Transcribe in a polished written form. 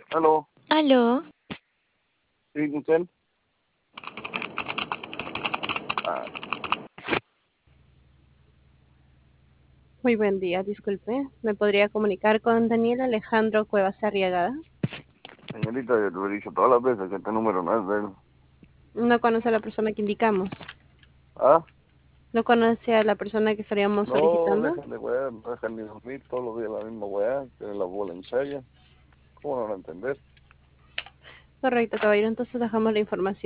Aló, Aló, sí, usted. Ah, Muy buen día, disculpe. ¿Me podría comunicar con Daniel Alejandro Cuevas Arriagada? señorita, yo te lo he dicho todas las veces que este número no es de él. No conoce a la persona que indicamos. Ah, ¿No conoce a la persona que estaríamos no solicitando? dejan de weá, no dejan ni dormir todos los días la misma weá, tienen la bola en serio. ¿Cómo no van a entender? Correcto, caballero. Entonces dejamos la información.